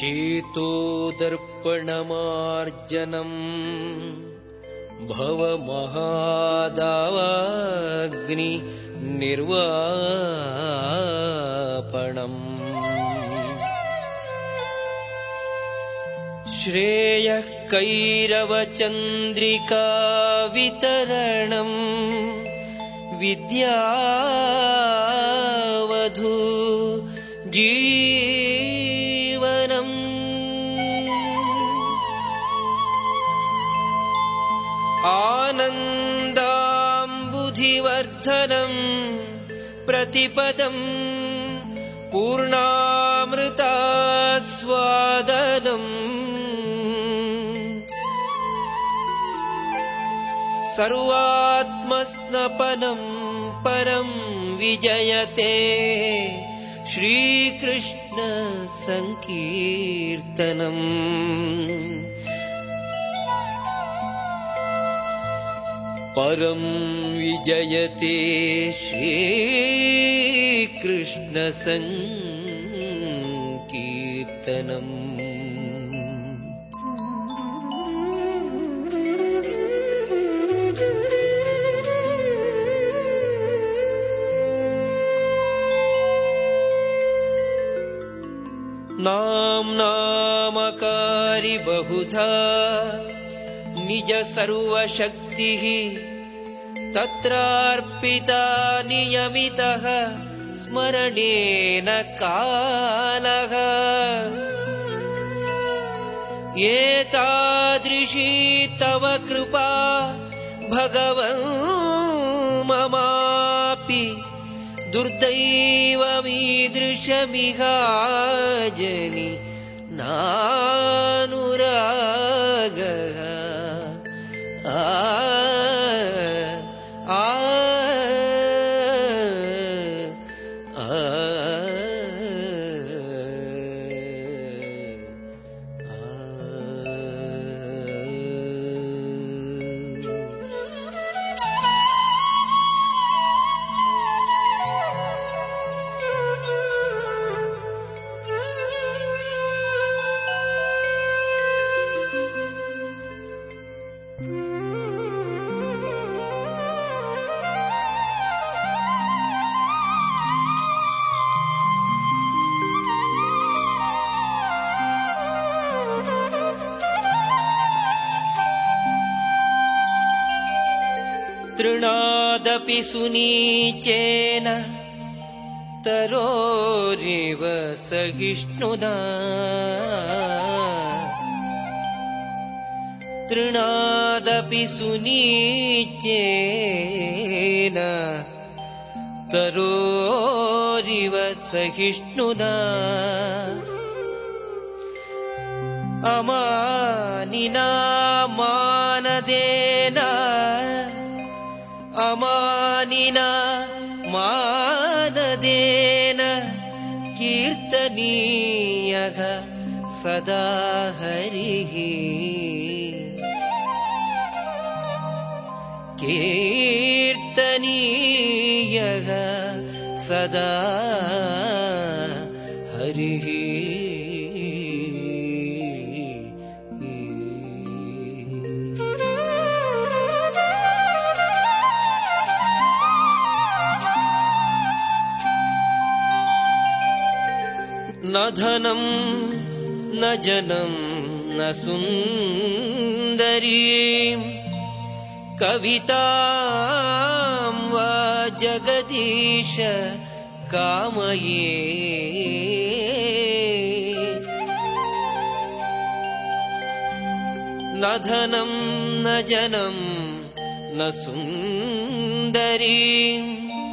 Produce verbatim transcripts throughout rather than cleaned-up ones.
शीतोदर्पणमार्जनम् भवमहादावाग्नि निर्वापणम् श्रेयः कैरवचन्द्रिका वितरणम् विद्यावधू जीवनम् आनन्दाम्बुधिवर्धनम् प्रतिपदम् पूर्णामृतास्वादनम् सर्वात्मस्नपनम् परम् विजयते श्रीकृष्ण संकीर्तनम् परम् विजयते श्रीकृष्ण संकीर्तनम्। नाम्नामकारि बहुधा निज सर्वशक्तिः तत्रार्पिता नियमितः स्मरणेन कालः एतादृशी तव कृपा भगवन् ममापि दुर्दैवमीदृशमिहाजनि नानुरागः आ आ आ तृणादपि सुनीचेन तरोरिव सहिष्णुना तृणादपि सुनीचेन तरोरिव सहिष्णुना अमानिना मानदेन अमानिना मानदेन कीर्तनीयः सदा हरिः कीर्तनीयः सदा हरिः न धनं न जनं न सुन्दरीं कवितां वा जगदीश कामये न धनं न जनं न सुन्दरीं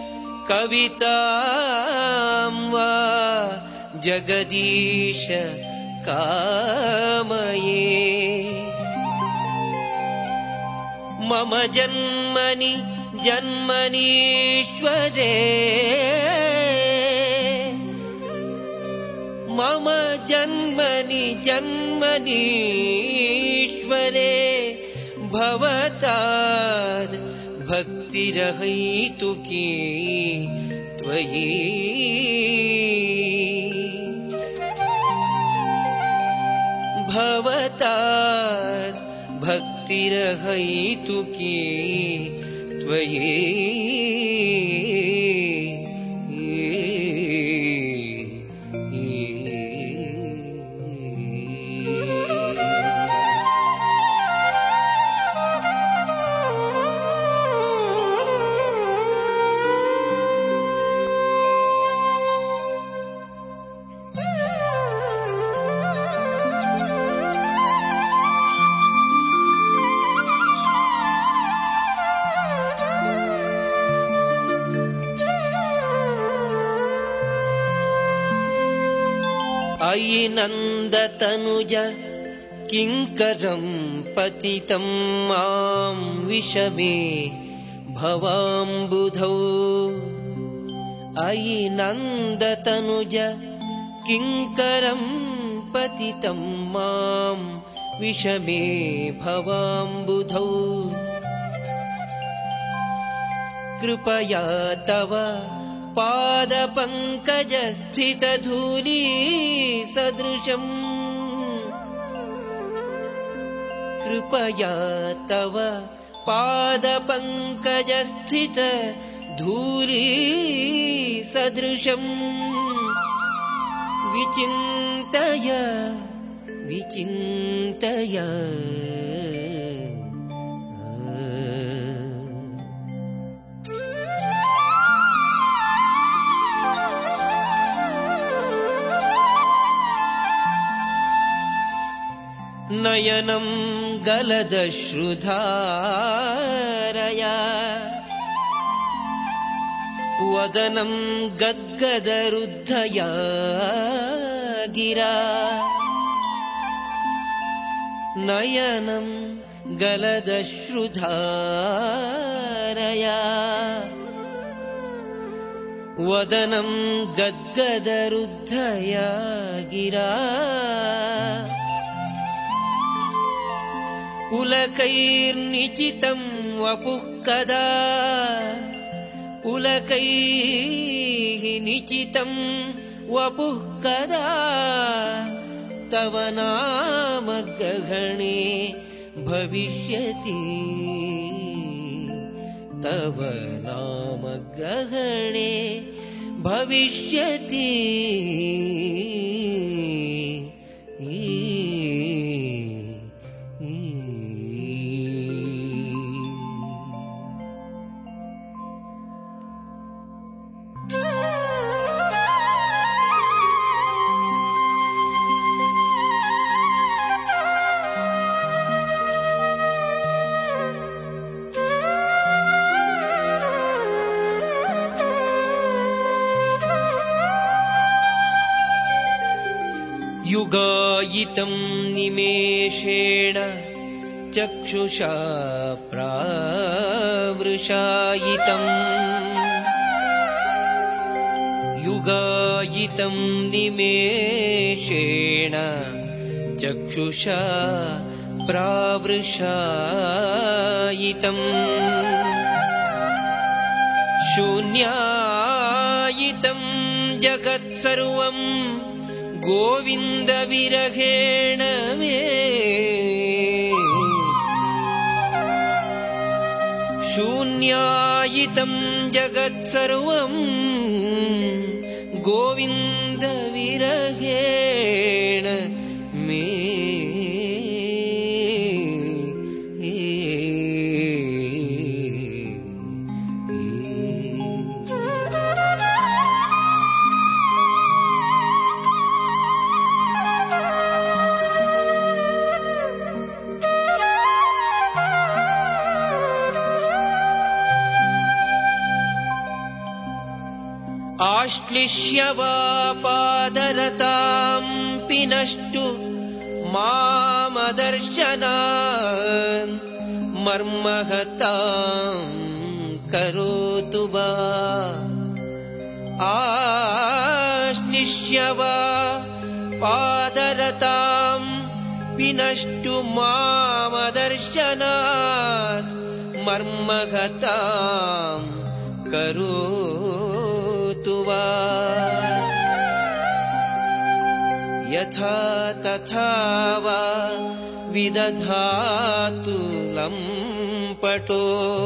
कवितां वा जगदीश कामये मम जन्मनि जन्मनीश्वरे मम जन्मनि जन्मनीश्वरे भवताद् भक्तिरहैतुकी त्वयि भवतात् भक्तिरहैतुकी त्वयि अयि नन्दतनुज किङ्करं पतितं मां विषमे भवाम्बुधौ अयि नन्दतनुज किङ्करं पतितं मां विषमे भवाम्बुधौ कृपया तव पादपङ्कजस्थितधूली सदृशम् कृपया तव पादपङ्कजस्थितधूली सदृशम् विचिन्तय विचिन्तय नयनं गलदश्रुधारया वदनं गद्गदरुद्धया गिरा नयनं गलदश्रुधारया वदनं गद्गदरुद्धया गिरा पुलकैर्निचितं वपुः कदा पुलकैः निचितं वपुः कदा तव नाम ग्रहणे भविष्यति तव नाम ग्रहणे भविष्यति युगायितं निमेषेण चक्षुषा प्रावृषायितम् युगायितं निमेषेण चक्षुषा प्रावृषायितम् शून्यायितं जगत्सर्वं गोविन्द विरहेण मे शून्यायितं जगत्सर्वं गोविन्द विरहेण मे आश्लिष्य वा पादरतां पिनष्टु मामदर्शनान् मर्महतां करोतु वा आश्लिष्य वा पादरतां पिनष्टु मामदर्शनात् मर्महतां करोतु ಯಥಾ ತಥಾ ವಾ ವಿದಧಾತು ಲಂಪಟೋ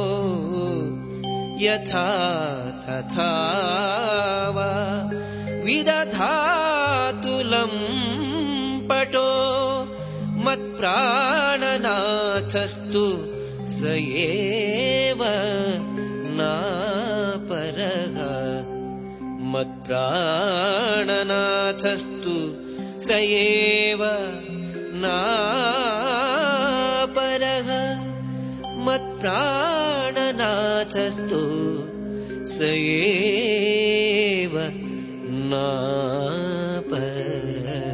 ಯಥಾ ತಥಾ ವಾ ವಿದಧಾತು ಲಂಪಟೋ ಮತ್ಪ್ರಾಣನಾಥಸ್ತು ಸ ಏವ ನಾಪರಃ ಮತ್ಪ್ರಾಣನಾಥಸ್ತು ಸ ಏವ ನಾಪರಃ ಮತ್ಪ್ರಾಣನಾಥಸ್ತು ಸ ಏವ ನಾಪರಃ.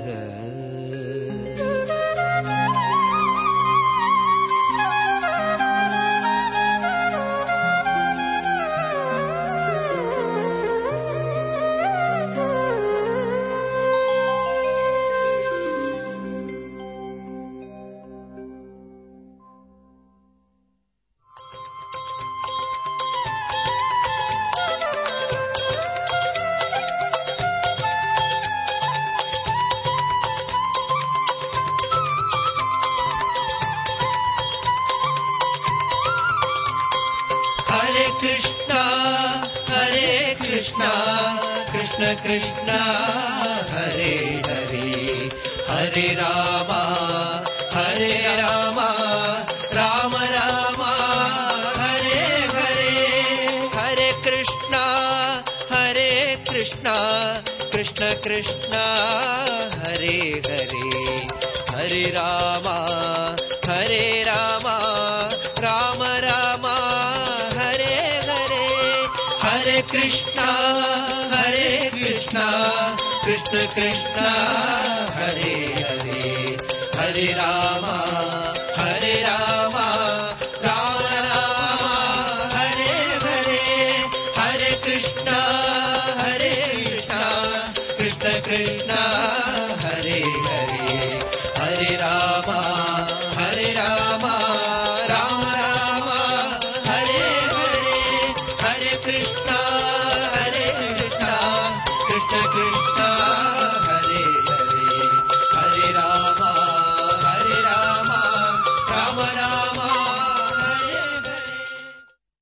Krishna Krishna Hare Hare Hare Rama Hare Rama Rama Rama Hare Hare Hare Krishna Hare Krishna Krishna Krishna Hare Hare Hare Rama Hare Rama Rama Rama Hare Hare Hare Krishna Hare Krishna Krishna Krishna Hare Hare Hare Rama Hare Rama Rama Rama Hare Hare Hare Krishna Hare Krishna Krishna Krishna